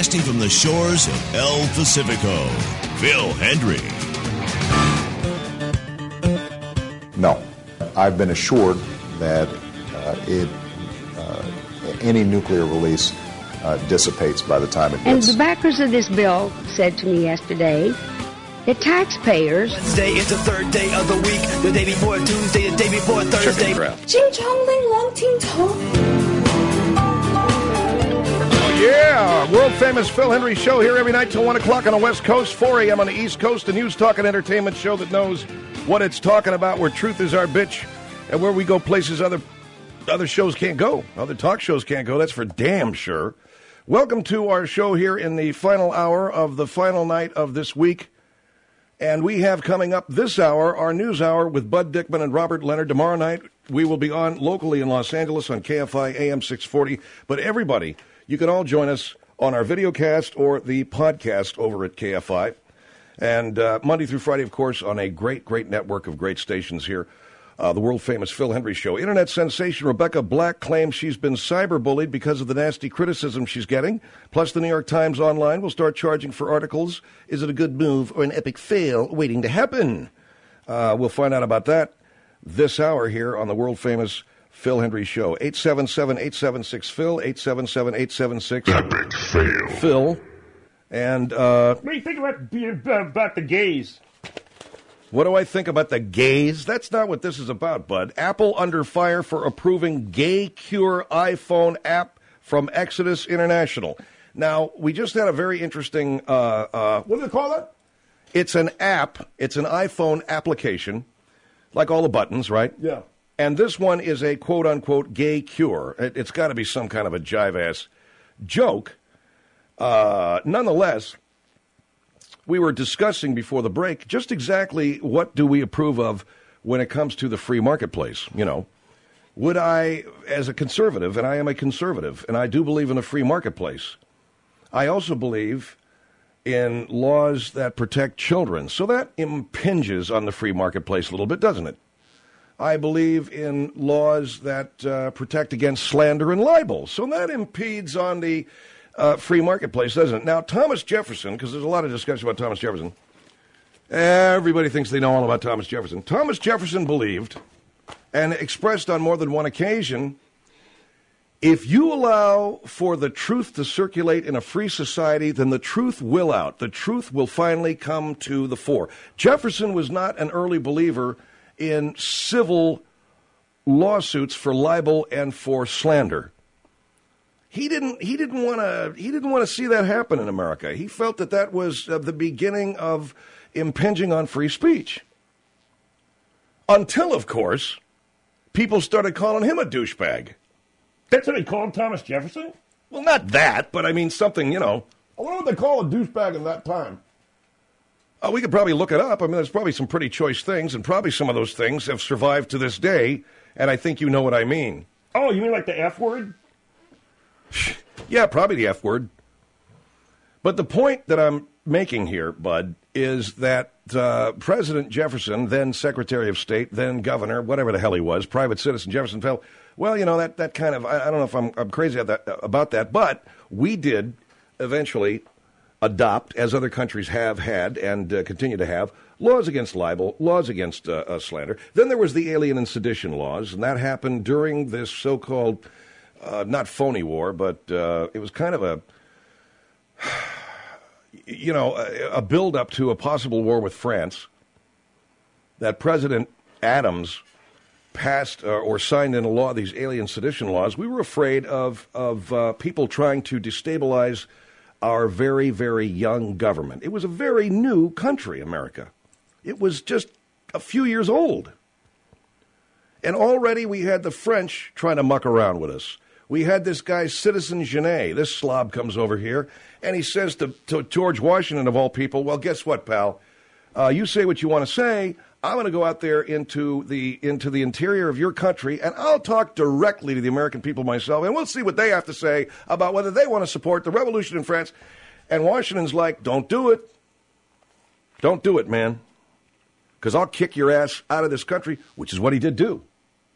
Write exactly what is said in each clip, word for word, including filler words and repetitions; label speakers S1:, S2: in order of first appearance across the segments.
S1: broadcasting from the shores of El Pacifico, Phil Hendrie.
S2: No. I've been assured that uh, it, uh, any nuclear release uh, dissipates by the time it
S3: And
S2: gets...
S3: the backers of this bill said to me yesterday that taxpayers...
S4: Wednesday is the third day of the week. The day before Tuesday, the day before Thursday.
S5: Jing Chong Ling Long Ting Tong.
S6: Yeah, world-famous Phil Hendrie show here every night till one o'clock on the West Coast, four a.m. on the East Coast, a news, talk, and entertainment show that knows what it's talking about, where truth is our bitch, and where we go places other other shows can't go, other talk shows can't go, that's for damn sure. Welcome to our show here in the final hour of the final night of this week, and we have coming up this hour, our news hour with Bud Dickman and Robert Leonard. Tomorrow night, we will be on locally in Los Angeles on K F I A M six forty, but everybody... You can all join us on our videocast or the podcast over at K F I. And uh, Monday through Friday, of course, on a great, great network of great stations here. Uh, the world-famous Phil Hendrie Show. Internet sensation Rebecca Black claims she's been cyberbullied because of the nasty criticism she's getting. Plus, the New York Times Online will start charging for articles. Is it a good move or an epic fail waiting to happen? Uh, we'll find out about that this hour here on the world-famous Phil Hendrie Show. eight seven seven, eight seven six, Phil, eight seven seven, eight seven six,
S7: Epic fail.
S6: Phil. And, uh...
S8: what do you think about, about the gays?
S6: What do I think about the gays? That's not what this is about, bud. Apple under fire for approving Gay Cure iPhone app from Exodus International. Now, we just had a very interesting... Uh, uh,
S8: what do they call it?
S6: It's an app. It's an iPhone application, like all the buttons, right?
S8: Yeah.
S6: And this one is a quote-unquote gay cure. It, it's got to be some kind of a jive-ass joke. Uh, nonetheless, we were discussing before the break just exactly what do we approve of when it comes to the free marketplace. You know, would I, as a conservative, and I am a conservative, and I do believe in a free marketplace, I also believe in laws that protect children. So that impinges on the free marketplace a little bit, doesn't it? I believe in laws that uh, protect against slander and libel. So that impedes on the uh, free marketplace, doesn't it? Now, Thomas Jefferson, because there's a lot of discussion about Thomas Jefferson. Everybody thinks they know all about Thomas Jefferson. Thomas Jefferson believed, and expressed on more than one occasion, if you allow for the truth to circulate in a free society, then the truth will out. The truth will finally come to the fore. Jefferson was not an early believer in civil lawsuits for libel and for slander. He didn't. He didn't want to. He didn't want to see that happen in America. He felt that that was uh, the beginning of impinging on free speech. Until, of course, people started calling him a douchebag.
S8: That's what they called Thomas Jefferson?
S6: Well, not that, but I mean something. You know.
S8: I wonder what they call a douchebag in that time.
S6: Uh, we could probably look it up. I mean, there's probably some pretty choice things, and probably some of those things have survived to this day, and I think you know what I mean.
S8: Oh, you mean like the F word?
S6: Yeah, probably the F word. But the point that I'm making here, Bud, is that uh, President Jefferson, then Secretary of State, then Governor, whatever the hell he was, private citizen Jefferson felt, well, you know, that, that kind of, I, I don't know if I'm, I'm crazy about that, about that, but we did eventually adopt, as other countries have had and uh, continue to have, laws against libel, laws against uh, uh, slander. Then there was the alien and sedition laws, and that happened during this so-called, uh, not phony war, but uh, it was kind of a, you know, a, a build-up to a possible war with France that President Adams passed uh, or signed into law these alien sedition laws. We were afraid of, of uh, people trying to destabilize our very, very young government. It was a very new country, America. It was just a few years old. And already we had the French trying to muck around with us. We had this guy, Citizen Genet. This slob comes over here, and he says to, to George Washington, of all people, well, guess what, pal? Uh, you say what you want to say. I'm going to go out there into the into the interior of your country, and I'll talk directly to the American people myself, and we'll see what they have to say about whether they want to support the revolution in France. And Washington's like, don't do it. Don't do it, man, because I'll kick your ass out of this country, which is what he did do.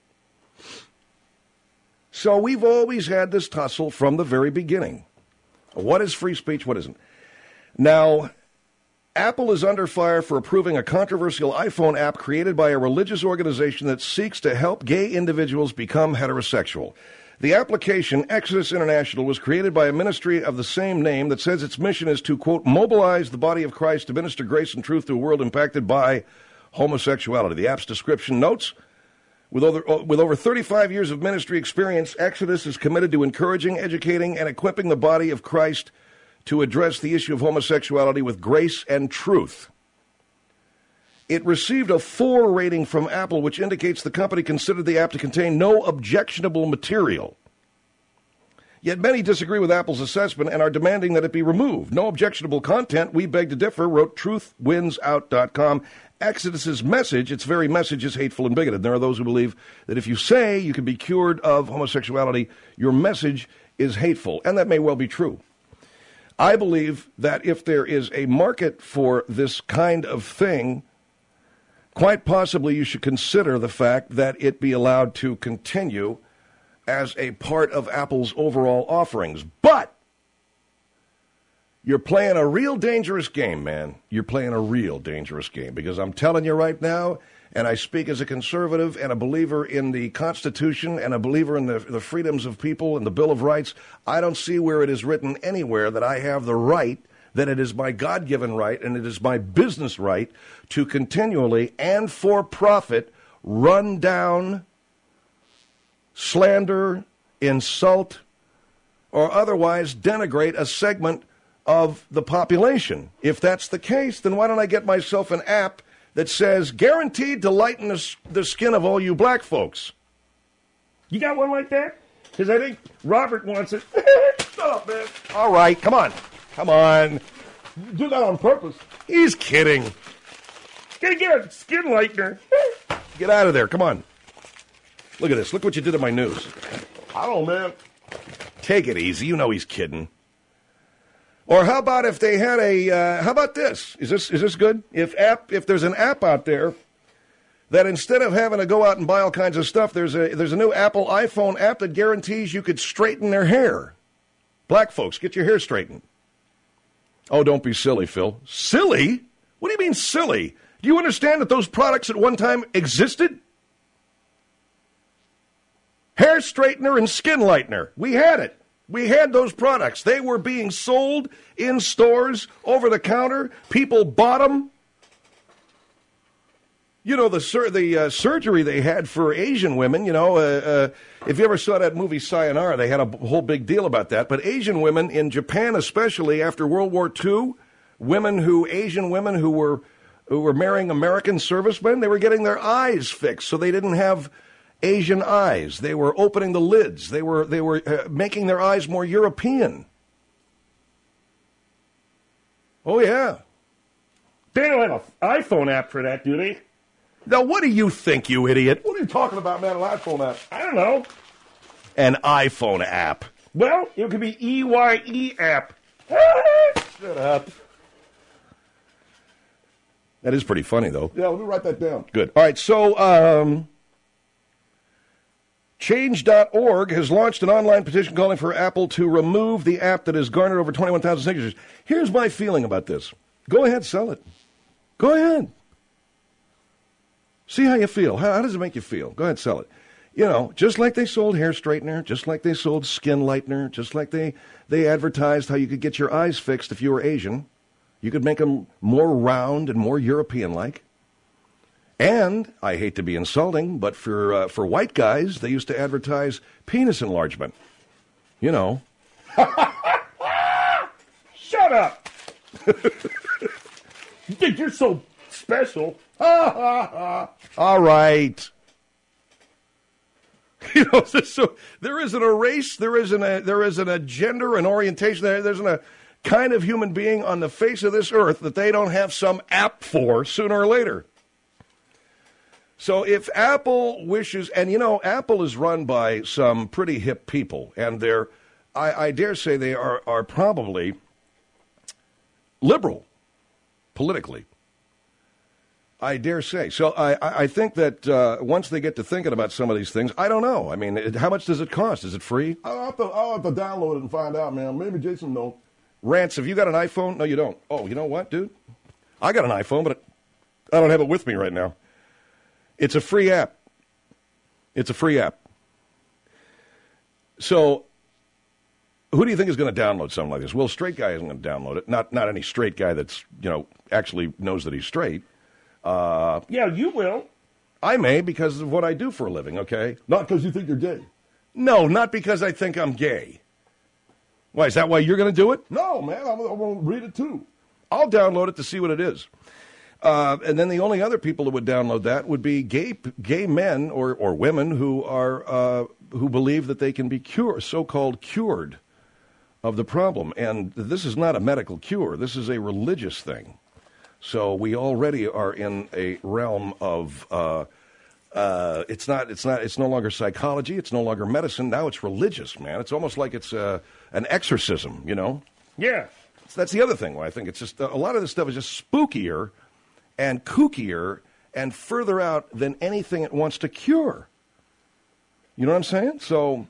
S6: So we've always had this tussle from the very beginning What is free speech? What isn't? Now, Apple is under fire for approving a controversial iPhone app created by a religious organization that seeks to help gay individuals become heterosexual. The application, Exodus International, was created by a ministry of the same name that says its mission is to, quote, mobilize the body of Christ to minister grace and truth to a world impacted by homosexuality. The app's description notes, with over, with over thirty-five years of ministry experience, Exodus is committed to encouraging, educating, and equipping the body of Christ to address the issue of homosexuality with grace and truth. It received a four rating from Apple, which indicates the company considered the app to contain no objectionable material. Yet many disagree with Apple's assessment and are demanding that it be removed. No objectionable content, we beg to differ, wrote truth wins out dot com. Exodus's message, its very message, is hateful and bigoted. There are those who believe that if you say you can be cured of homosexuality, your message is hateful, and that may well be true. I believe that if there is a market for this kind of thing, quite possibly you should consider the fact that it be allowed to continue as a part of Apple's overall offerings. But you're playing a real dangerous game, man. You're playing a real dangerous game, because I'm telling you right now, and I speak as a conservative and a believer in the Constitution and a believer in the, the freedoms of people and the Bill of Rights, I don't see where it is written anywhere that I have the right, that it is my God-given right and it is my business right to continually and for profit run down, slander, insult, or otherwise denigrate a segment of the population. If that's the case, then why don't I get myself an app that says, guaranteed to lighten the, the skin of all you black folks?
S8: You got one like that? Because I think Robert wants it. Shut up, man.
S6: All right, come on. Come on.
S8: Do that on purpose.
S6: He's kidding.
S8: Gotta get a skin lightener.
S6: Get out of there. Come on. Look at this. Look what you did to my news.
S8: I don't know, man.
S6: Take it easy. You know he's kidding. Or how about if they had a, uh, how about this? Is this is this good? If app, if there's an app out there that instead of having to go out and buy all kinds of stuff, there's a there's a new Apple iPhone app that guarantees you could straighten their hair. Black folks, get your hair straightened. Oh, don't be silly, Phil. Silly? What do you mean silly? Do you understand that those products at one time existed? Hair straightener and skin lightener. We had it. We had those products. They were being sold in stores, over the counter. People bought them. You know, the sur- the uh, surgery they had for Asian women, you know, uh, uh, if you ever saw that movie Sayonara, they had a whole big deal about that. But Asian women, in Japan especially, after World War Two, women who, Asian women who were who were marrying American servicemen, they were getting their eyes fixed so they didn't have Asian eyes. They were opening the lids. They were they were uh, making their eyes more European. Oh, yeah.
S8: They don't have an iPhone app for that, do they?
S6: Now, what do you think, you idiot?
S8: What are you talking about, man? An iPhone app? I don't know.
S6: An iPhone app.
S8: Well, it could be E Y E app.
S6: Shut up. That is pretty funny, though.
S8: Yeah, let me write that down.
S6: Good. All right, so um, change dot org has launched an online petition calling for Apple to remove the app that has garnered over twenty-one thousand signatures. Here's my feeling about this. Go ahead, sell it. Go ahead. See how you feel. How, how does it make you feel? Go ahead, sell it. You know, just like they sold hair straightener, just like they sold skin lightener, just like they, they advertised how you could get your eyes fixed if you were Asian. You could make them more round and more European-like. And, I hate to be insulting, but for uh, for white guys, they used to advertise penis enlargement. You know.
S8: Shut up! You think you're so special?
S6: All right. You know, so there isn't a race, there isn't a there isn't a gender, an orientation, there, there isn't a kind of human being on the face of this earth that they don't have some app for sooner or later. So if Apple wishes, and you know, Apple is run by some pretty hip people, and they're, I, I dare say they are, are probably liberal politically. I dare say. So I, I think that uh, once they get to thinking about some of these things, I don't know. I mean, it, how much does it cost? Is it free?
S8: I'll have, to, I'll have to download it and find out, man. Maybe Jason knows.
S6: Rance, have you got an iPhone? No, you don't. Oh, you know what, dude? I got an iPhone, but I don't have it with me right now. It's a free app. It's a free app. So, who do you think is going to download something like this? Well, straight guy isn't going to download it. Not not any straight guy that's, you know, actually knows that he's straight. Uh,
S8: yeah, you will.
S6: I may because of what I do for a living, okay?
S8: Not because you think you're gay.
S6: No, not because I think I'm gay. Why, is that why you're going to do it?
S8: No, man, I'm, I'm going to read it too.
S6: I'll download it to see what it is. Uh, and then the only other people that would download that would be gay gay men or, or women who are uh, who believe that they can be cured, so-called cured of the problem. And this is not a medical cure. This is a religious thing. So we already are in a realm of uh, uh, it's not it's not it's no longer psychology. It's no longer medicine. Now it's religious, man. It's almost like it's uh, an exorcism, you know?
S8: Yeah.
S6: So that's the other thing where I think it's just a lot of this stuff is just spookier and kookier and further out than anything it wants to cure. You know what I'm saying? So,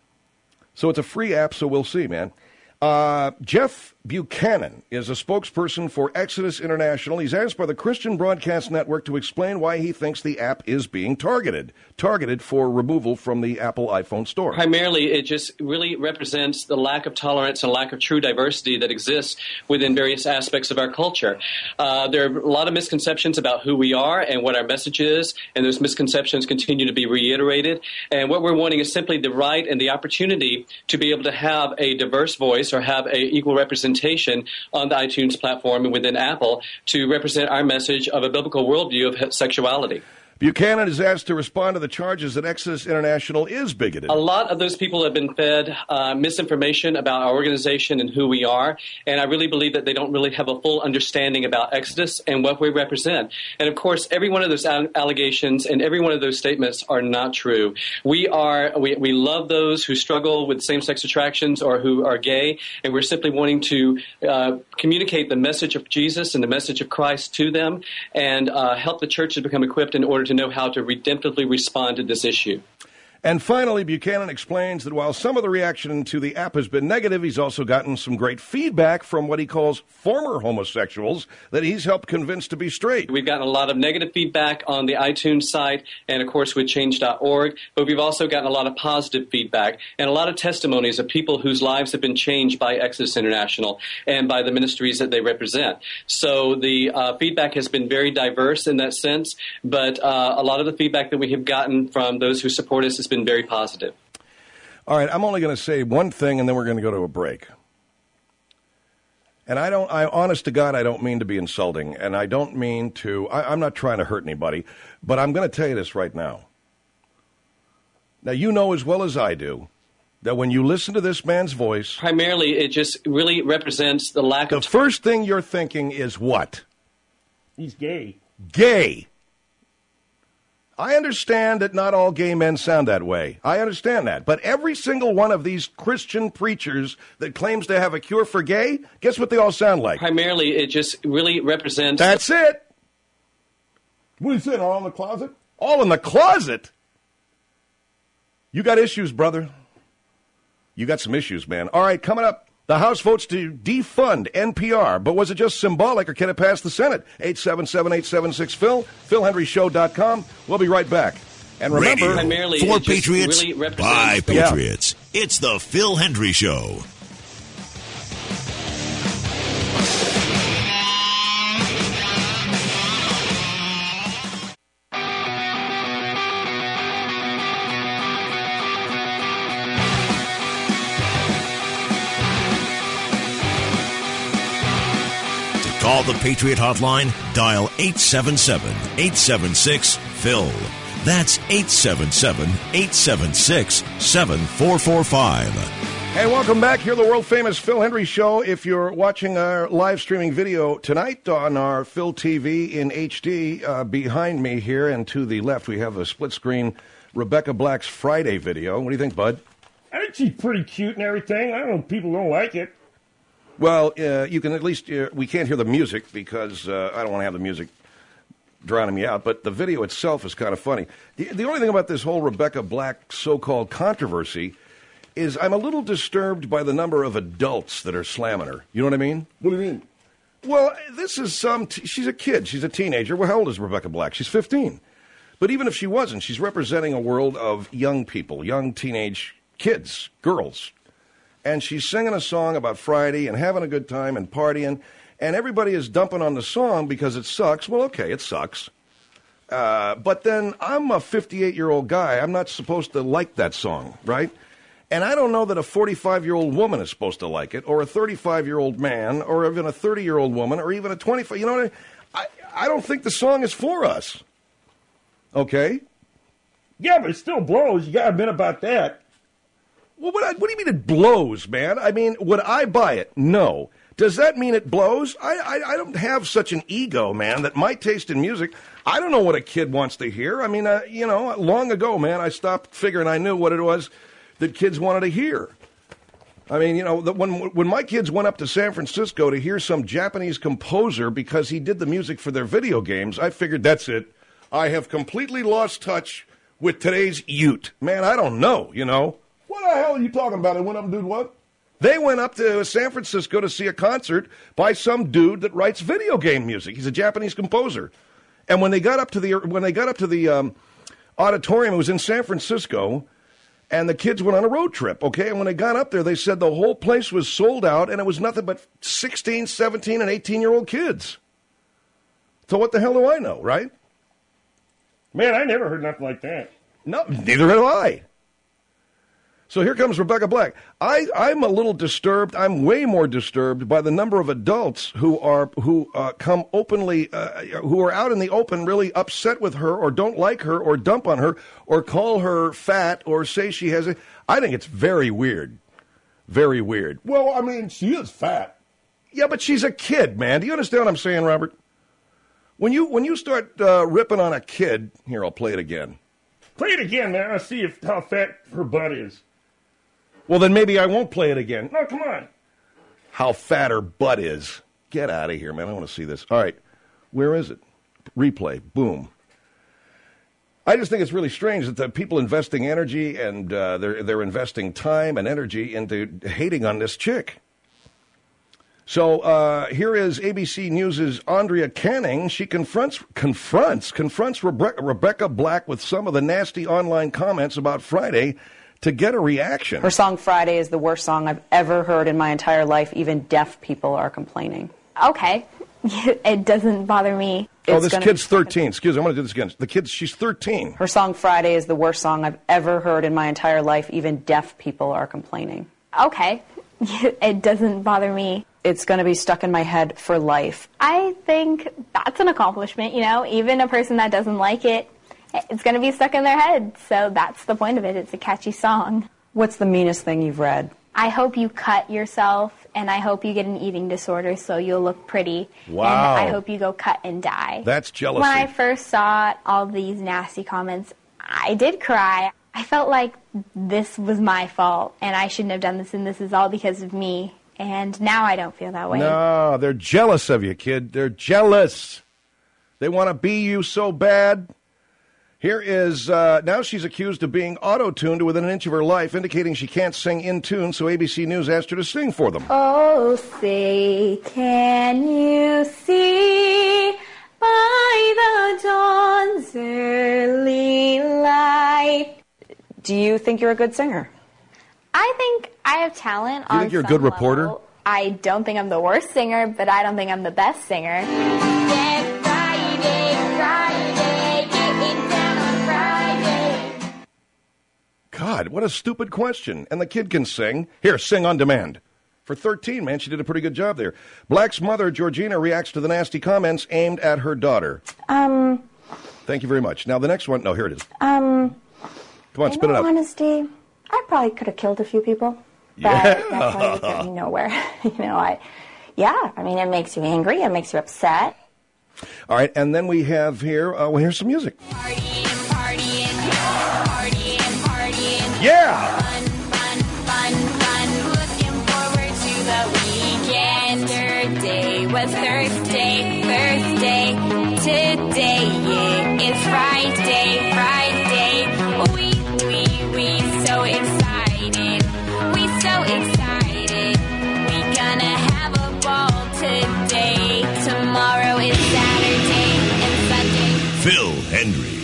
S6: so it's a free app, so we'll see, man. Uh, Jeff Buchanan is a spokesperson for Exodus International. He's asked by the Christian Broadcast Network to explain why he thinks the app is being targeted, targeted for removal from the Apple iPhone store.
S7: Primarily, it just really represents the lack of tolerance and lack of true diversity that exists within various aspects of our culture. Uh, there are a lot of misconceptions about who we are and what our message is, and those misconceptions continue to be reiterated. And what we're wanting is simply the right and the opportunity to be able to have a diverse voice or have a equal representation on the iTunes platform and within Apple to represent our message of a biblical worldview of sexuality.
S6: Buchanan is asked to respond to the charges that Exodus International is bigoted.
S7: A lot of those people have been fed uh, misinformation about our organization and who we are, and I really believe that they don't really have a full understanding about Exodus and what we represent. And, of course, every one of those allegations and every one of those statements are not true. We are we, we love those who struggle with same-sex attractions or who are gay, and we're simply wanting to uh, communicate the message of Jesus and the message of Christ to them and uh, help the churches become equipped in order to know how to redemptively respond to this issue.
S6: And finally, Buchanan explains that while some of the reaction to the app has been negative, he's also gotten some great feedback from what he calls former homosexuals that he's helped convince to be straight.
S7: We've gotten a lot of negative feedback on the iTunes site and, of course, with change dot org, but we've also gotten a lot of positive feedback and a lot of testimonies of people whose lives have been changed by Exodus International and by the ministries that they represent. So the uh, feedback has been very diverse in that sense, but uh, a lot of the feedback that we have gotten from those who support us has been very positive.
S6: All right, I'm only going to say one thing, and then we're going to go to a break. And I don't, I honest to God, I don't mean to be insulting, and I don't mean to, I, I'm not trying to hurt anybody, but I'm going to tell you this right now. Now, you know as well as I do that when you listen to this man's voice,
S7: primarily it just really represents the lack
S6: the
S7: of...
S6: The first thing you're thinking is what?
S8: He's gay.
S6: Gay. I understand that not all gay men sound that way. I understand that. But every single one of these Christian preachers that claims to have a cure for gay, guess what they all sound like?
S7: Primarily, it just really represents...
S6: That's it.
S8: What are you saying, all in the closet?
S6: All in the closet? You got issues, brother. You got some issues, man. All right, coming up. The House votes to defund N P R, but was it just symbolic or can it pass the Senate? eight seven seven, eight seven six, Phil, phil henry show dot com. We'll be right back. And remember,
S1: Radio for Patriots,
S7: really
S1: by Patriots. Yeah. It's the Phil Hendry Show. Call the Patriot Hotline, dial eight seven seven, eight seven six, Phil. That's eight seven seven, eight seven six, seven four four five.
S6: Hey, welcome back. Here, the world-famous Phil Hendry Show. If you're watching our live streaming video tonight on our Phil T V in H D, uh, behind me here and to the left, we have a split-screen Rebecca Black's Friday video. What do you think, bud?
S8: I think she's pretty cute and everything. I don't know if people don't like it.
S6: Well, uh, you can at least, uh, we can't hear the music because uh, I don't want to have the music drowning me out, but the video itself is kind of funny. The, the only thing about this whole Rebecca Black so-called controversy is I'm a little disturbed by the number of adults that are slamming her. You know what I mean?
S8: What do you mean?
S6: Well, this is some. T- she's a kid. She's a teenager. Well, how old is Rebecca Black? She's fifteen. But even if she wasn't, she's representing a world of young people, young teenage kids, girls. And she's singing a song about Friday and having a good time and partying. And everybody is dumping on the song because it sucks. Well, okay, it sucks. Uh, but then I'm a fifty-eight-year-old guy. I'm not supposed to like that song, right? And I don't know that a forty-five-year-old woman is supposed to like it, or a thirty-five-year-old man, or even a thirty-year-old woman, or even a twenty-five. You know what I mean? I, I don't think the song is for us. Okay?
S8: Yeah, but it still blows. You got to admit about that.
S6: Well, what, what do you mean it blows, man? I mean, would I buy it? No. Does that mean it blows? I, I, I don't have such an ego, man, that my taste in music, I don't know what a kid wants to hear. I mean, uh, you know, long ago, man, I stopped figuring I knew what it was that kids wanted to hear. I mean, you know, the, when when my kids went up to San Francisco to hear some Japanese composer because he did the music for their video games, I figured that's it. I have completely lost touch with today's youth. Man, I don't know, you know.
S8: What the hell are you talking about? They went up and did what?
S6: They went up to San Francisco to see a concert by some dude that writes video game music. He's a Japanese composer. And when they got up to the when they got up to the um, auditorium, it was in San Francisco, and the kids went on a road trip, okay? And when they got up there, they said the whole place was sold out, and it was nothing but sixteen, seventeen, and eighteen-year-old kids. So what the hell do I know, right?
S8: Man, I never heard nothing like that.
S6: No, neither have I. So here comes Rebecca Black. I, I'm a little disturbed. I'm way more disturbed by the number of adults who are who uh, come openly, uh, who are out in the open, really upset with her, or don't like her, or dump on her, or call her fat, or say she has a. I think it's very weird, very weird.
S8: Well, I mean, she is fat.
S6: Yeah, but she's a kid, man. Do you understand what I'm saying, Robert? When you when you start uh, ripping on a kid, here, I'll play it again.
S8: Play it again, man. I'll see if how fat her butt is.
S6: Well, then maybe I won't play it again.
S8: No, come on.
S6: How fat her butt is. Get out of here, man. I want to see this. All right. Where is it? Replay. Boom. I just think it's really strange that the people investing energy and uh, they're, they're investing time and energy into hating on this chick. So uh, here is A B C News' Andrea Canning. She confronts, confronts, confronts Rebe- Rebecca Black with some of the nasty online comments about Friday to get a reaction.
S9: Her song Friday is the worst song I've ever heard in my entire life. Even deaf people are complaining.
S10: Okay. It doesn't bother me.
S6: Oh, this kid's thirteen. Excuse me, I'm going to do this again. The kid's, she's thirteen.
S9: Her song Friday is the worst song I've ever heard in my entire life. Even deaf people are complaining.
S10: Okay. It doesn't bother me.
S9: It's going to be stuck in my head for life.
S10: I think that's an accomplishment, you know. Even a person that doesn't like it, it's going to be stuck in their head. So that's the point of it. It's a catchy song.
S9: What's the meanest thing you've read?
S10: I hope you cut yourself, and I hope you get an eating disorder so you'll look pretty.
S6: Wow.
S10: And I hope you go cut and die.
S6: That's jealousy.
S10: When I first saw all these nasty comments, I did cry. I felt like this was my fault, and I shouldn't have done this, and this is all because of me. And now I don't feel that way.
S6: No, they're jealous of you, kid. They're jealous. They want to be you so bad. Here is, uh, now she's accused of being auto-tuned to within an inch of her life, indicating she can't sing in tune, so A B C News asked her to sing for them.
S10: Oh, say, can you see by the dawn's early light?
S9: Do you think you're a good singer?
S10: I think I have talent.
S6: Do you think you're a good reporter?
S10: Level. I don't think I'm the worst singer, but I don't think I'm the best singer. Get Friday, Friday, getting down on Friday.
S6: God, what a stupid question. And the kid can sing. Here, sing on demand. For thirteen, man, she did a pretty good job there. Black's mother, Georgina, reacts to the nasty comments aimed at her daughter.
S11: Um.
S6: Thank you very much. Now, the next one. No, here it is.
S11: Um.
S6: Come on, spit it out.
S11: Honesty, I probably could have killed a few people. But
S6: Yeah.
S11: that's why you're getting nowhere. you know, I, yeah, I mean, it makes you angry. It makes you upset.
S6: All right, and then we have here, uh, well, here's some music.
S12: Partying, partying, partying, partying.
S6: Yeah!
S12: Fun, fun, fun, fun. Looking forward to the weekend. Yesterday was Thursday, Thursday. Today it is Friday, Friday. We, we, we, so excited.
S1: Hendry.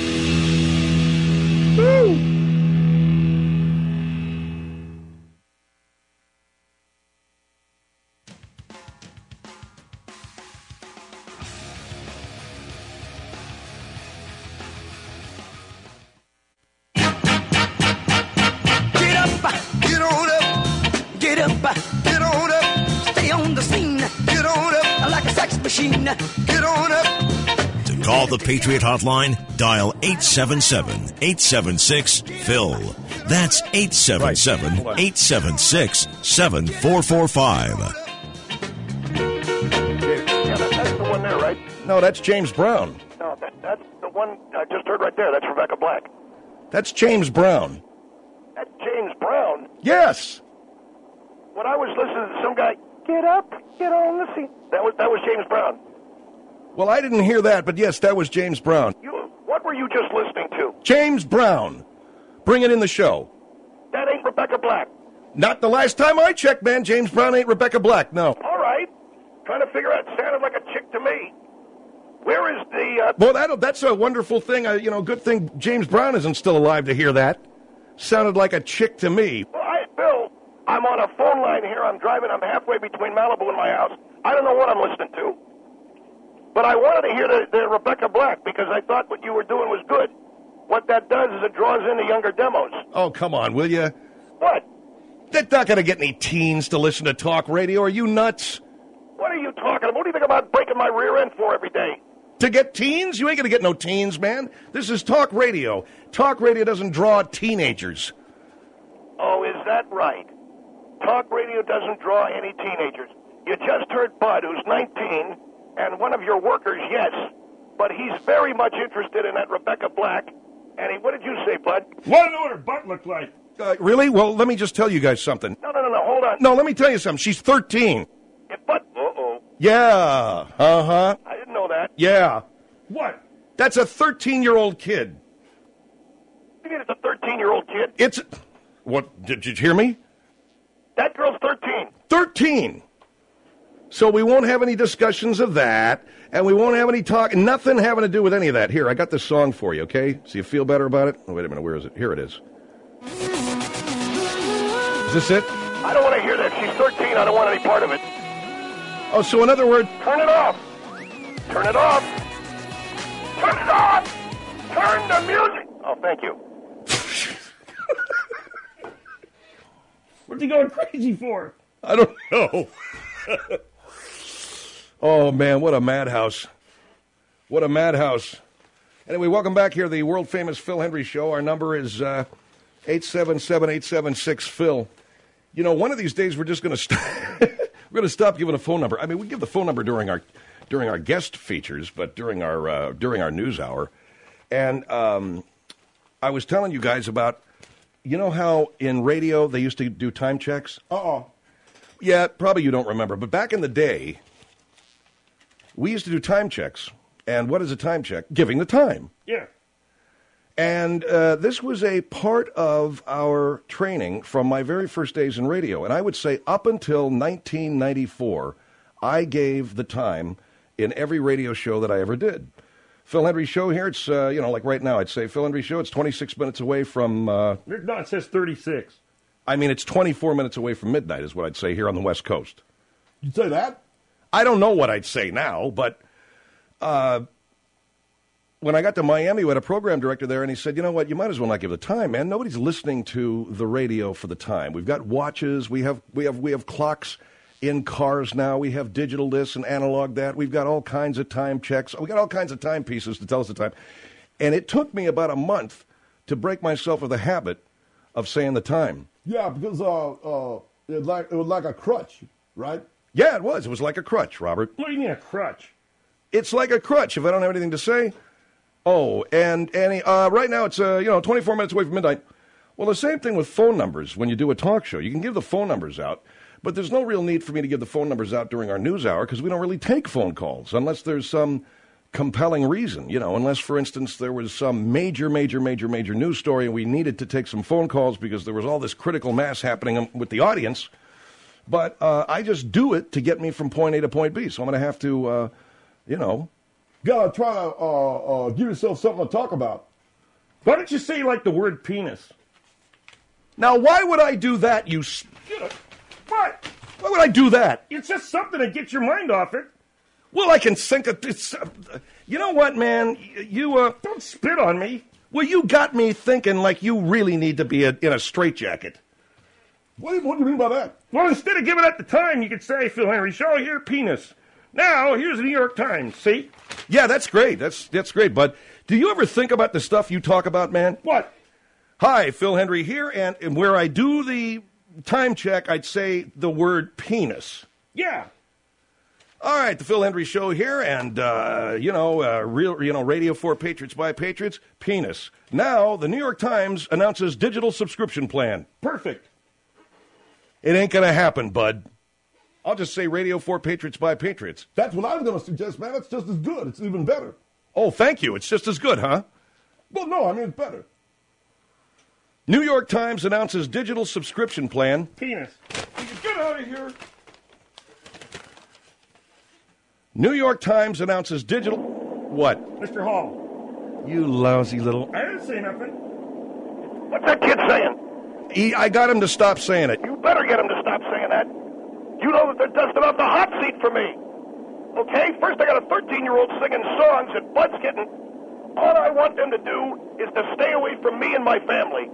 S6: Woo!
S4: Get on up, get up, get on up, stay on the scene, get on up, like a sex machine, get on up.
S1: To call the Patriot Hotline, dial eight seven seven, eight seven six, P H I L. That's eight seven seven, eight seven six, seven four four five.
S13: Yeah, that, that's the one there, right?
S6: No, that's James Brown.
S13: No, that, that's the one I just heard right there. That's Rebecca Black.
S6: That's James Brown.
S13: That's James Brown.
S6: Yes.
S13: When I was listening to some guy, get up, get on the seat. That was that was James Brown.
S6: Well, I didn't hear that, but yes, that was James Brown.
S13: You, what were you just listening to?
S6: James Brown. Bring it in the show.
S13: That ain't Rebecca Black.
S6: Not the last time I checked, man. James Brown ain't Rebecca Black, no.
S13: All right. Trying to figure out. It sounded like a chick to me. Where is the... Uh...
S6: Well, that, that's a wonderful thing. Uh, you know, good thing James Brown isn't still alive to hear that. Sounded like a chick to me.
S13: Well, I, Bill, I'm on a phone line here. I'm driving. I'm halfway between Malibu and my house. I don't know what I'm listening to. But I wanted to hear the, the Rebecca Black because I thought what you were doing was good. What that does is it draws in the younger demos.
S6: Oh, come on, will you?
S13: What?
S6: They're not going to get any teens to listen to talk radio. Are you nuts?
S13: What are you talking about? What do you think about breaking my rear end for every day?
S6: To get teens? You ain't going to get no teens, man. This is talk radio. Talk radio doesn't draw teenagers.
S13: Oh, is that right? Talk radio doesn't draw any teenagers. You just heard Bud, who's nineteen, and one of your workers, yes. But he's very much interested in that Rebecca Black. And he, what did you say, Bud?
S8: What did her butt look like?
S6: Uh, really? Well, let me just tell you guys something.
S13: No, no, no, no, hold on.
S6: No, let me tell you something. She's thirteen.
S13: Yeah, Bud, uh-oh.
S6: Yeah, uh-huh.
S13: I didn't know that.
S6: Yeah.
S8: What?
S6: That's a thirteen-year-old kid.
S13: You mean it's a thirteen-year-old kid?
S6: It's... What, did you hear me?
S13: That girl's thirteen.
S6: thirteen. So we won't have any discussions of that, and we won't have any talk, nothing having to do with any of that. Here, I got this song for you, okay? So you feel better about it? Oh, wait a minute, where is it? Here it is. Is this it?
S13: I don't want to hear that. She's thirteen. I don't want any part of it.
S6: Oh, so in other words...
S13: Turn it off. Turn it off. Turn it off. Turn the music. Oh, thank you.
S8: What's he going crazy for?
S6: I don't know. Oh, man, what a madhouse. What a madhouse. Anyway, welcome back here to the world-famous Phil Hendry Show. Our number is uh, eight seven seven, eight seven six, P H I L. You know, one of these days we're just going to st- we're going to stop giving a phone number. I mean, we give the phone number during our during our guest features, but during our uh, during our news hour. And um, I was telling you guys about, you know how in radio they used to do time checks?
S8: Uh-oh.
S6: Yeah, probably you don't remember, but back in the day, we used to do time checks. And what is a time check? Giving the time.
S8: Yeah.
S6: And uh, this was a part of our training from my very first days in radio. And I would say up until nineteen ninety-four, I gave the time in every radio show that I ever did. Phil Hendry Show here, it's, uh, you know, like right now, I'd say Phil Hendry Show, it's twenty-six minutes away from... Uh,
S8: no, it says thirty-six.
S6: I mean, it's twenty-four minutes away from midnight is what I'd say here on the West Coast.
S8: You'd say that?
S6: I don't know what I'd say now, but uh, when I got to Miami, we had a program director there, and he said, you know what, you might as well not give the time, man. Nobody's listening to the radio for the time. We've got watches. We have we have, we have clocks in cars now. We have digital this and analog that. We've got all kinds of time checks. We got all kinds of timepieces to tell us the time. And it took me about a month to break myself of the habit of saying the time.
S14: Yeah, because uh, uh, it, was like, it was like a crutch, right?
S6: Yeah, it was. It was like a crutch, Robert.
S8: What do you mean a crutch?
S6: It's like a crutch if I don't have anything to say. Oh, and Annie, uh, right now it's uh, you know twenty-four minutes away from midnight. Well, the same thing with phone numbers when you do a talk show. You can give the phone numbers out, but there's no real need for me to give the phone numbers out during our news hour because we don't really take phone calls unless there's some compelling reason, you know, unless, for instance, there was some major, major, major, major news story and we needed to take some phone calls because there was all this critical mass happening with the audience. But uh, I just do it to get me from point A to point B. So I'm going to have to, uh, you know,
S14: gotta try to uh, uh, give yourself something to talk about.
S8: Why don't you say, like, the word penis?
S6: Now, why would I do that, you... s-
S8: What?
S6: Why would I do that?
S8: It's just something to get your mind off it.
S6: Well, I can think of... It's, uh, you know what, man? You, uh...
S8: Don't spit on me.
S6: Well, you got me thinking like you really need to be a, in a straitjacket.
S14: What do, you, what do you mean by that?
S8: Well, instead of giving it the time, you could say, Phil Henry Show, here, penis. Now, here's the New York Times, see?
S6: Yeah, that's great. That's that's great. But do you ever think about the stuff you talk about, man?
S8: What?
S6: Hi, Phil Henry here, and, and where I do the time check, I'd say the word penis.
S8: Yeah.
S6: All right, the Phil Henry Show here, and, uh, you know, uh, real, you know, Radio for Patriots by Patriots, penis. Now, the New York Times announces digital subscription plan.
S8: Perfect.
S6: It ain't going to happen, bud. I'll just say Radio for Patriots by Patriots.
S14: That's what I was going to suggest, man. That's just as good. It's even better.
S6: Oh, thank you. It's just as good, huh?
S14: Well, no, I mean, it's better.
S6: New York Times announces digital subscription plan.
S8: Penis. Get out of here.
S6: New York Times announces digital... What?
S8: Mister Hall.
S6: You lousy little...
S8: I didn't say nothing.
S13: What's that kid saying?
S6: He, I got him to stop saying it.
S13: You better get him to stop saying that. You know that they're dusting off the hot seat for me. Okay, first I got a thirteen-year-old singing songs at Bud's getting... All I want them to do is to stay away from me and my family.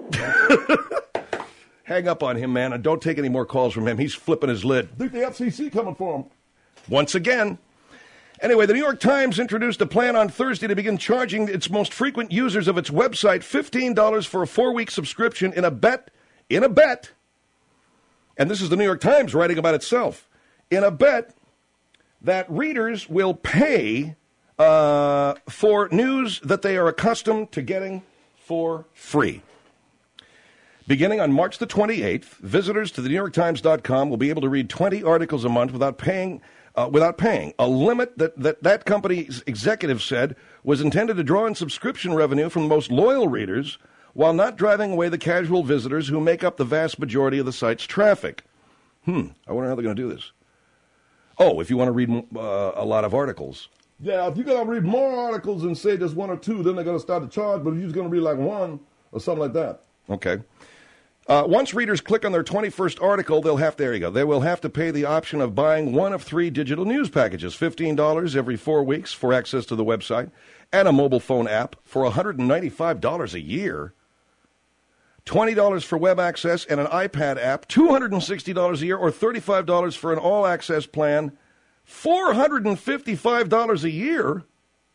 S6: Hang up on him, man, and don't take any more calls from him. He's flipping his lid.
S14: I think the F C C coming for him.
S6: Once again. Anyway, the New York Times introduced a plan on Thursday to begin charging its most frequent users of its website fifteen dollars for a four-week subscription in a bet, in a bet, and this is the New York Times writing about itself, in a bet that readers will pay uh, for news that they are accustomed to getting for free. Beginning on March the twenty-eighth, visitors to the New York Times dot com will be able to read twenty articles a month without paying Uh, without paying, a limit that, that that company's executive said was intended to draw in subscription revenue from the most loyal readers while not driving away the casual visitors who make up the vast majority of the site's traffic. Hmm, I wonder how they're going to do this. Oh, if you want to read uh, a lot of articles.
S14: Yeah, if you're going to read more articles than, say, just one or two, then they're going to start to charge, but if you're just going to read like one or something like that.
S6: Okay. Uh, once readers click on their twenty-first article, they'll have to, there you go, they will have to pay the option of buying one of three digital news packages, fifteen dollars every four weeks for access to the website, and a mobile phone app for one hundred ninety-five dollars a year, twenty dollars for web access and an iPad app, two hundred sixty dollars a year, or thirty-five dollars for an all-access plan, four hundred fifty-five dollars a year.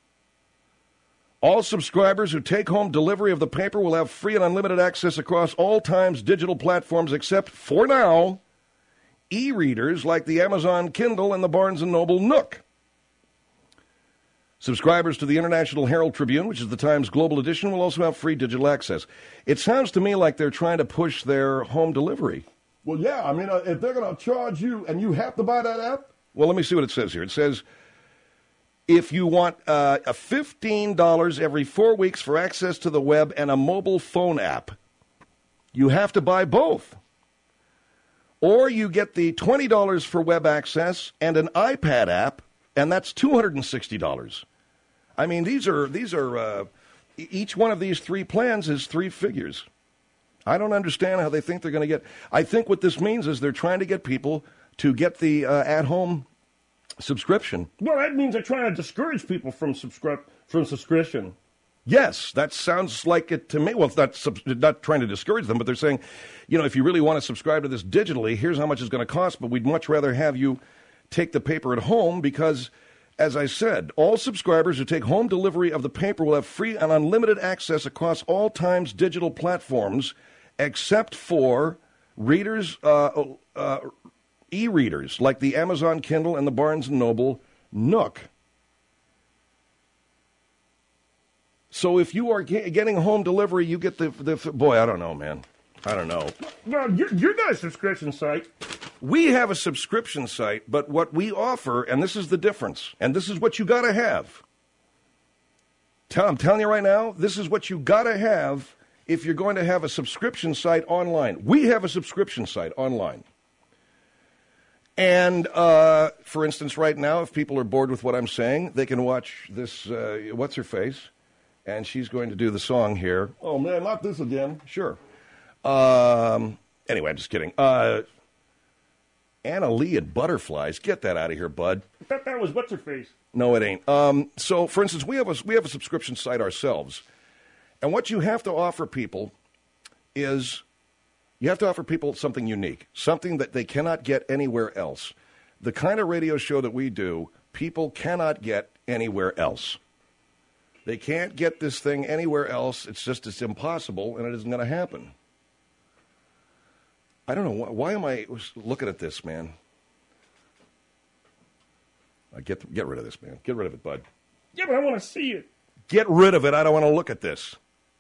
S6: All subscribers who take home delivery of the paper will have free and unlimited access across all Times digital platforms except, for now, e-readers like the Amazon Kindle and the Barnes and Noble Nook. Subscribers to the International Herald Tribune, which is the Times Global Edition, will also have free digital access. It sounds to me like they're trying to push their home delivery.
S14: Well, yeah, I mean, uh, if they're going to charge you and you have to buy that app?
S6: Well, let me see what it says here. It says... If you want uh, a fifteen dollars every four weeks for access to the web and a mobile phone app, you have to buy both. Or you get the twenty dollars for web access and an iPad app, and that's two hundred sixty dollars. I mean, these are, these are uh, each one of these three plans is three figures. I don't understand how they think they're going to get. I think what this means is they're trying to get people to get the uh, at-home subscription.
S8: Well, that means they're trying to discourage people from subscri- from subscription.
S6: Yes, that sounds like it to me. Well, it's not, sub- not trying to discourage them, but they're saying, you know, if you really want to subscribe to this digitally, here's how much it's going to cost, but we'd much rather have you take the paper at home because, as I said, all subscribers who take home delivery of the paper will have free and unlimited access across all Times digital platforms except for readers, uh, uh, e-readers like the Amazon Kindle and the Barnes and Noble Nook. So if you are ge- getting home delivery, you get the, the... Boy, I don't know, man. I don't know.
S8: Well, you're, you're not a subscription site.
S6: We have a subscription site, but what we offer, and this is the difference, and this is what you got to have. Tell, I'm telling you right now, this is what you got to have if you're going to have a subscription site online. We have a subscription site online. And, uh, for instance, right now, if people are bored with what I'm saying, they can watch this, uh, What's-Her-Face, and she's going to do the song here.
S14: Oh, man, not this again.
S6: Sure. Um, anyway, I'm just kidding. Uh, Anna Lee and Butterflies. Get that out of here, bud.
S8: I thought that was What's-Her-Face.
S6: No, it ain't. Um, so, for instance, we have a, we have a subscription site ourselves, and what you have to offer people is you have to offer people something unique, something that they cannot get anywhere else. The kind of radio show that we do, people cannot get anywhere else. They can't get this thing anywhere else. It's just, it's impossible, and it isn't going to happen. I don't know. Why, why am I looking at this, man? I get, get rid of this, man. Get rid of it, bud.
S8: Yeah, but I want to see it.
S6: Get rid of it. I don't want to look at this.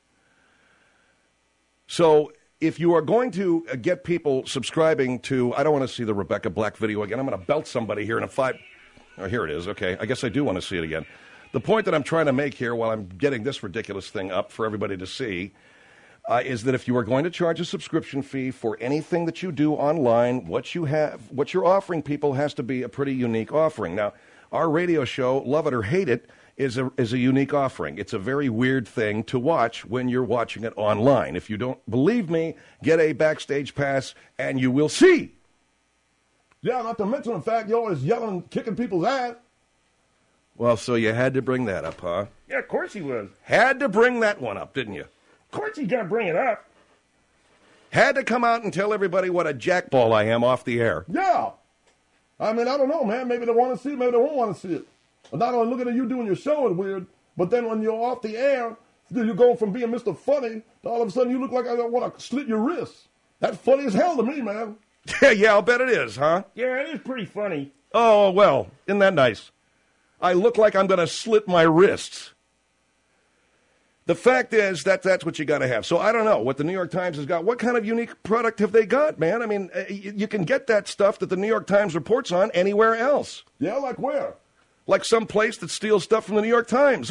S6: So if you are going to get people subscribing to, I don't want to see the Rebecca Black video again. I'm going to belt somebody here in a five. Oh, here it is. Okay. I guess I do want to see it again. The point that I'm trying to make here while I'm getting this ridiculous thing up for everybody to see uh, is that if you are going to charge a subscription fee for anything that you do online, what you have, what you're offering people has to be a pretty unique offering. Now, our radio show, Love It or Hate It, is a, is a unique offering. It's a very weird thing to watch when you're watching it online. If you don't believe me, get a backstage pass and you will see.
S14: Yeah, not to mention the fact you're always yelling and kicking people's ass.
S6: Well, so you had to bring that up, huh?
S8: Yeah, of course he was.
S6: Had to bring that one up, didn't you?
S8: Of course you got to bring it up.
S6: Had to come out and tell everybody what a jackball I am off the air.
S14: Yeah. I mean, I don't know, man. Maybe they want to see it, maybe they won't want to see it. Not only looking at you doing your show is weird, but then when you're off the air, you go from being Mister Funny to all of a sudden you look like I want to slit your wrists. That's funny as hell to me, man.
S6: Yeah, yeah, I'll bet it is, huh?
S8: Yeah, it is pretty funny.
S6: Oh, well, isn't that nice? I look like I'm going to slit my wrists. The fact is that that's what you got to have. So I don't know what the New York Times has got. What kind of unique product have they got, man? I mean, you can get that stuff that the New York Times reports on anywhere else.
S14: Yeah, like where?
S6: Like some place that steals stuff from the New York Times.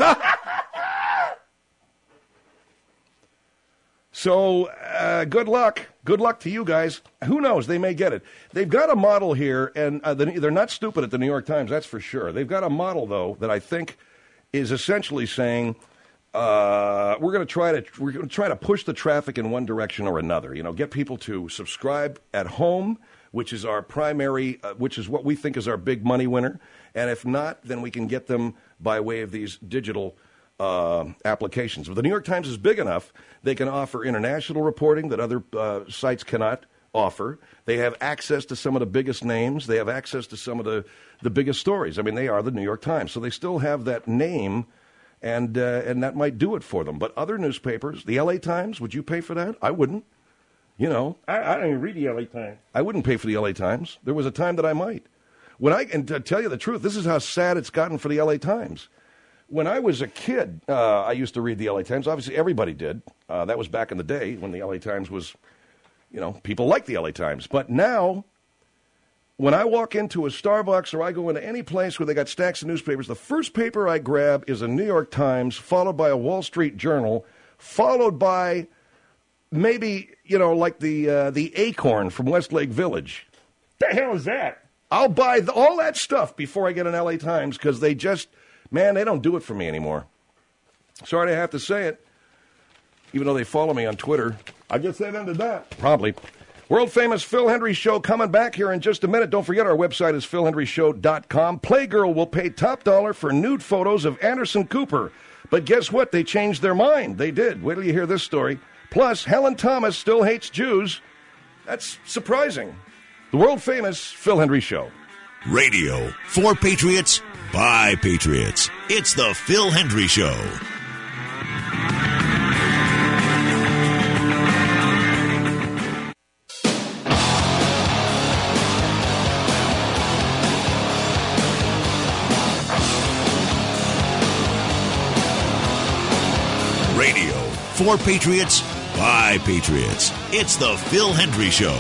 S6: So, uh, good luck. Good luck to you guys. Who knows? They may get it. They've got a model here, and uh, they're not stupid at the New York Times, that's for sure. They've got a model, though, that I think is essentially saying, uh, we're going to try to we're going to try to push the traffic in one direction or another. You know, get people to subscribe at home, which is our primary, uh, which is what we think is our big money winner. And if not, then we can get them by way of these digital uh, applications. But the New York Times is big enough, they can offer international reporting that other uh, sites cannot offer. They have access to some of the biggest names. They have access to some of the, the biggest stories. I mean, they are the New York Times. So they still have that name, and uh, and that might do it for them. But other newspapers, the L A Times, would you pay for that? I wouldn't. You know.
S8: I, I don't even read the L A Times.
S6: I wouldn't pay for the L A Times. There was a time that I might. When I, and to tell you the truth, this is how sad it's gotten for the L A Times. When I was a kid, uh, I used to read the L A Times. Obviously, everybody did. Uh, that was back in the day when the L A Times was, you know, people liked the L A Times. But now, when I walk into a Starbucks or I go into any place where they got stacks of newspapers, the first paper I grab is a New York Times, followed by a Wall Street Journal, followed by maybe, you know, like the uh, the Acorn from Westlake Village.
S8: The hell is that?
S6: I'll buy the, all that stuff before I get an L A Times because they just, man, they don't do it for me anymore. Sorry to have to say it, even though they follow me on Twitter.
S14: I guess that ended that.
S6: Probably. World-famous Phil Hendry Show coming back here in just a minute. Don't forget our website is phil hendry show dot com. Playgirl will pay top dollar for nude photos of Anderson Cooper. But guess what? They changed their mind. They did. Wait till you hear this story. Plus, Helen Thomas still hates Jews. That's surprising. The world-famous Phil Hendry Show.
S1: Radio for Patriots by Patriots. It's the Phil Hendry Show. Radio for Patriots by Patriots. It's the Phil Hendry Show.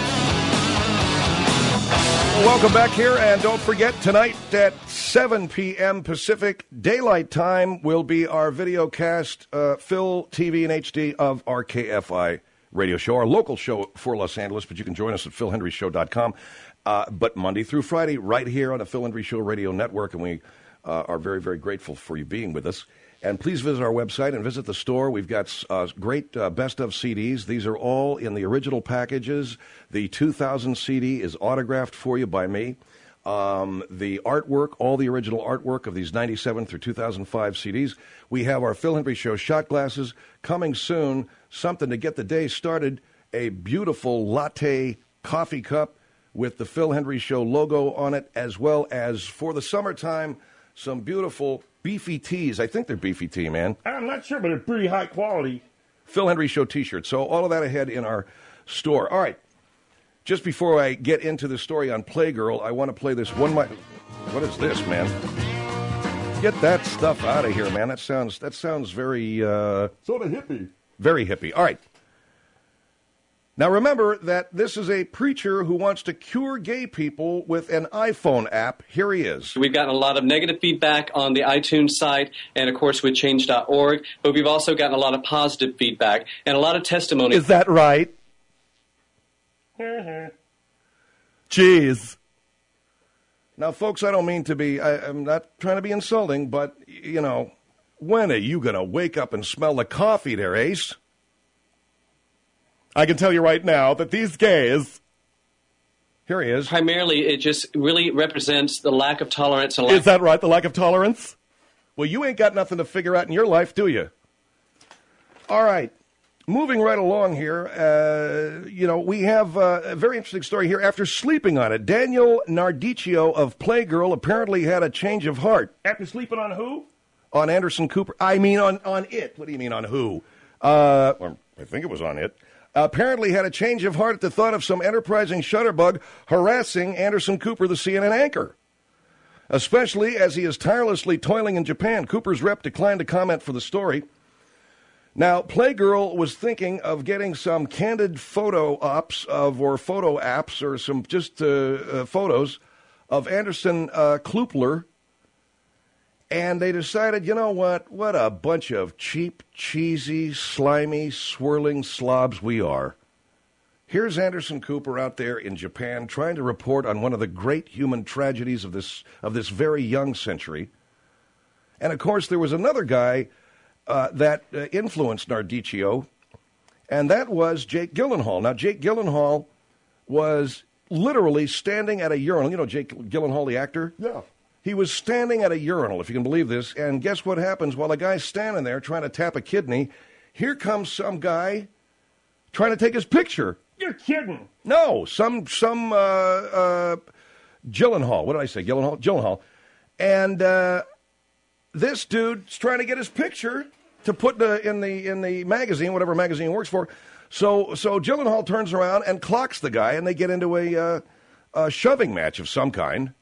S6: Welcome back here, and don't forget, tonight at seven p.m. Pacific Daylight Time will be our video cast, uh, Phil T V and H D of R K F I radio show, our local show for Los Angeles, but you can join us at phil hendry show dot com. Uh, but Monday through Friday, right here on the Phil Hendry Show Radio Network, and we uh, are very, very grateful for you being with us. And please visit our website and visit the store. We've got uh, great uh, best-of C Ds. These are all in the original packages. The two thousand C D is autographed for you by me. Um, the artwork, all the original artwork of these ninety-seven through two thousand five C Ds. We have our Phil Hendry Show shot glasses coming soon. Something to get the day started. A beautiful latte coffee cup with the Phil Hendry Show logo on it, as well as for the summertime, some beautiful beefy tees. I think they're beefy tea, man.
S8: I'm not sure, but they're pretty high quality.
S6: Phil Hendry Show T-shirts. So all of that ahead in our store. All right. Just before I get into the story on Playgirl, I want to play this one. My, what is this, man? Get that stuff out of here, man. That sounds that sounds very uh,
S14: sort of hippie.
S6: Very hippie. All right. Now remember that this is a preacher who wants to cure gay people with an iPhone app. Here he is.
S7: We've gotten a lot of negative feedback on the iTunes site and, of course, with change dot org, but we've also gotten a lot of positive feedback and a lot of testimony.
S6: Is that right? Jeez. Now, folks, I don't mean to be, I, I'm not trying to be insulting, but, you know, when are you going to wake up and smell the coffee there, Ace? I can tell you right now that these gays... Here he is.
S7: Primarily, it just really represents the lack of tolerance. And lack
S6: is that right, the lack of tolerance? Well, you ain't got nothing to figure out in your life, do you? All right. Moving right along here, uh, you know, we have uh, a very interesting story here. After sleeping on it, Daniel Nardicchio of Playgirl apparently had a change of heart.
S8: After sleeping on who?
S6: On Anderson Cooper. I mean on, on it. What do you mean on who? Uh, well, I think it was on it. Apparently had a change of heart at the thought of some enterprising shutterbug harassing Anderson Cooper, the C N N anchor. Especially as he is tirelessly toiling in Japan. Cooper's rep declined to comment for the story. Now, Playgirl was thinking of getting some candid photo ops of, or photo apps, or some just uh, uh, photos of Anderson uh, Klupler. And they decided, you know what? What a bunch of cheap, cheesy, slimy, swirling slobs we are. Here's Anderson Cooper out there in Japan trying to report on one of the great human tragedies of this of this very young century. And, of course, there was another guy uh, that uh, influenced Nardicchio, and that was Jake Gyllenhaal. Now, Jake Gyllenhaal was literally standing at a urinal. You know Jake Gyllenhaal, the actor?
S14: Yeah.
S6: He was standing at a urinal, if you can believe this, and guess what happens? While the guy's standing there trying to tap a kidney, here comes some guy trying to take his picture.
S8: You're kidding.
S6: No, some some uh, uh, Gyllenhaal. What did I say? Gyllenhaal? Gyllenhaal. And uh, this dude's trying to get his picture to put the, in the in the magazine, whatever magazine he works for. So so Gyllenhaal turns around and clocks the guy, and they get into a, uh, a shoving match of some kind.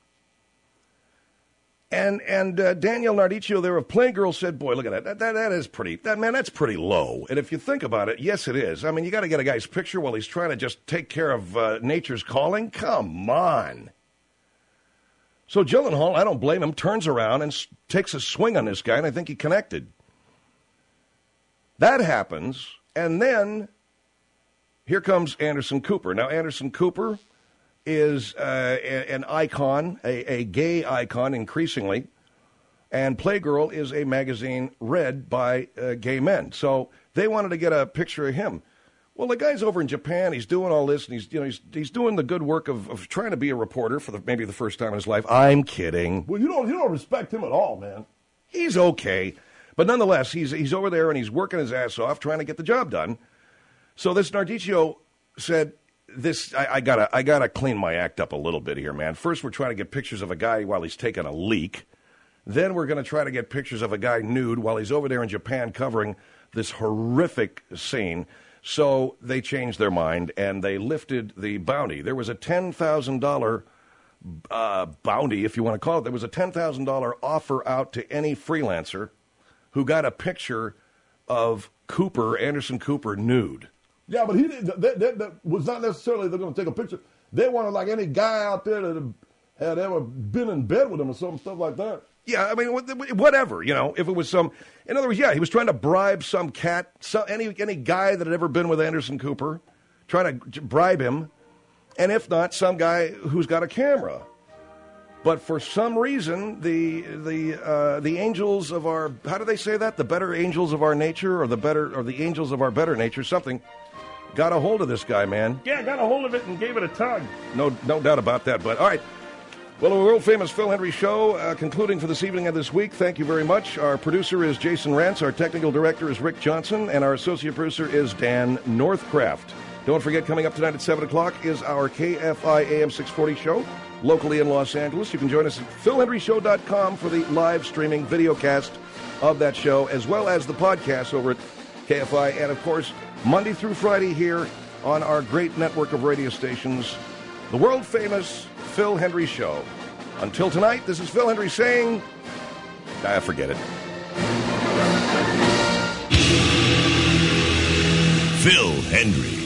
S6: And and uh, Daniel Nardicchio there of Playgirl said, boy, look at that. That, that. that is pretty, that man, that's pretty low. And if you think about it, yes, it is. I mean, you got to get a guy's picture while he's trying to just take care of uh, nature's calling. Come on. So Gyllenhaal, I don't blame him, turns around and s- takes a swing on this guy, and I think he connected. That happens, and then here comes Anderson Cooper. Now, Anderson Cooper is uh, a, an icon, a, a gay icon increasingly, and Playgirl is a magazine read by uh, gay men. So they wanted to get a picture of him. Well, the guy's over in Japan. He's doing all this, and he's you know he's he's doing the good work of, of trying to be a reporter for the, maybe the first time in his life. I'm kidding.
S14: Well, you don't you don't respect him at all, man.
S6: He's okay, but nonetheless, he's he's over there and he's working his ass off trying to get the job done. So this Nardicchio said, This I, I gotta I gotta clean my act up a little bit here, man. First, we're trying to get pictures of a guy while he's taking a leak. Then we're going to try to get pictures of a guy nude while he's over there in Japan covering this horrific scene. So they changed their mind and they lifted the bounty. There was a ten thousand dollar uh, bounty, if you want to call it. There was a ten thousand dollar offer out to any freelancer who got a picture of Cooper, Anderson Cooper, nude.
S14: Yeah, but he didn't, that, that, that was not necessarily they're going to take a picture. They wanted like any guy out there that had ever been in bed with him or some stuff like that.
S6: Yeah, I mean, whatever, you know, if it was some, in other words, yeah, he was trying to bribe some cat, some, any any guy that had ever been with Anderson Cooper, trying to bribe him, and if not, some guy who's got a camera. But for some reason, the the uh, the angels of our, how do they say that? The better angels of our nature, or the better, or the angels of our better nature, something, got a hold of this guy, man.
S8: Yeah, got a hold of it and gave it a tug.
S6: No, no doubt about that. But all right. Well, a world-famous Phil Hendrie show uh, concluding for this evening and this week. Thank you very much. Our producer is Jason Rantz. Our technical director is Rick Johnson. And our associate producer is Dan Northcraft. Don't forget, coming up tonight at seven o'clock is our K F I A M six forty show, locally in Los Angeles. You can join us at phil hendrie show dot com for the live streaming video cast of that show, as well as the podcast over at K F I. And, of course, Monday through Friday here on our great network of radio stations, the world-famous Phil Hendrie Show. Until tonight, this is Phil Hendrie saying, I forget it.
S1: Phil Hendrie.